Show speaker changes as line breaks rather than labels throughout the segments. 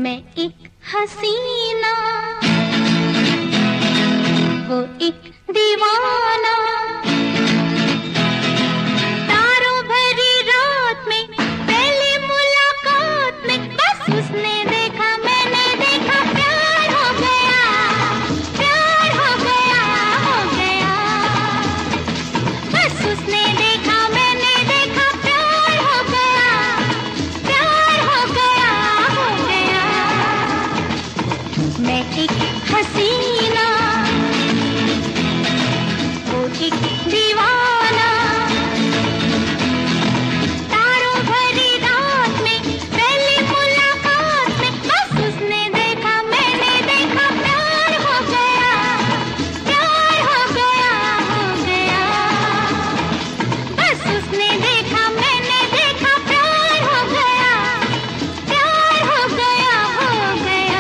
मैं एक हसीना, वो एक दीवाना, तारों भरी रात में पहली मुलाकात में बस उसने देखा मैंने देखा, प्यार हो गया, प्यार हो गया, हो गया। बस उसने देखा मैंने देखा, प्यार हो गया, प्यार हो गया, हो गया। मैं एक हसीना, वो एक दीवाना, तारों भरी रात में पहली मुलाकात में बस उसने देखा मैंने देखा, प्यार हो गया, प्यार हो गया, हो गया। बस उसने देखा मैंने देखा, प्यार हो गया, प्यार हो गया, हो गया।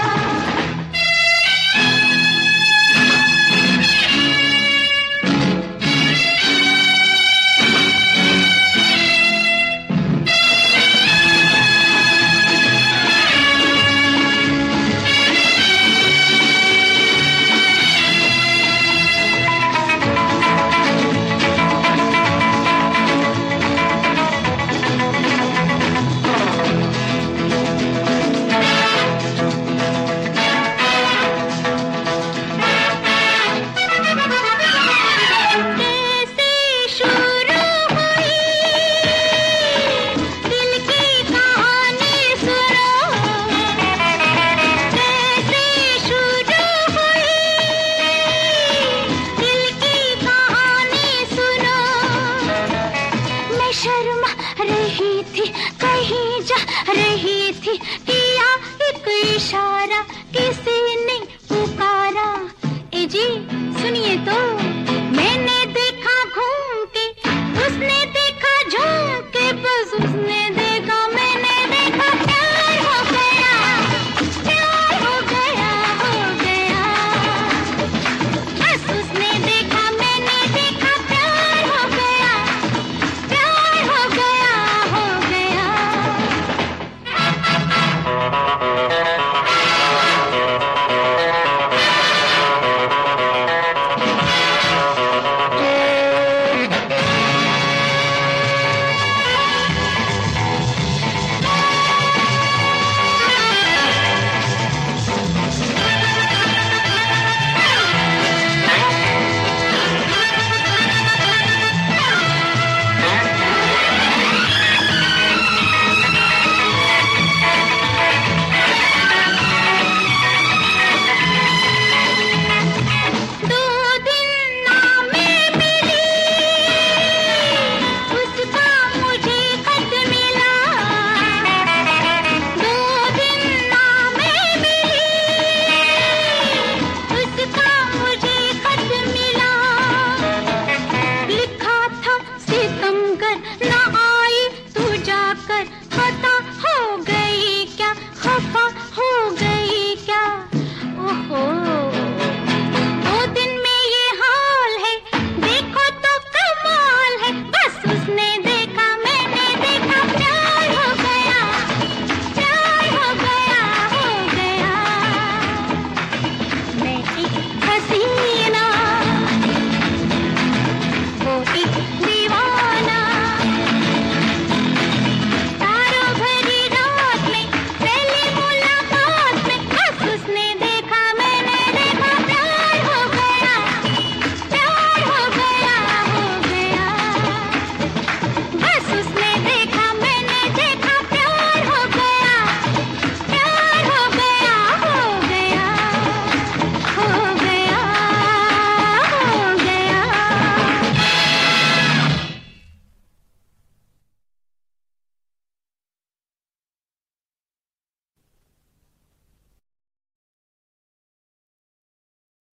शर्मा रही थी, कहीं जा रही थी, किया एक इशारा।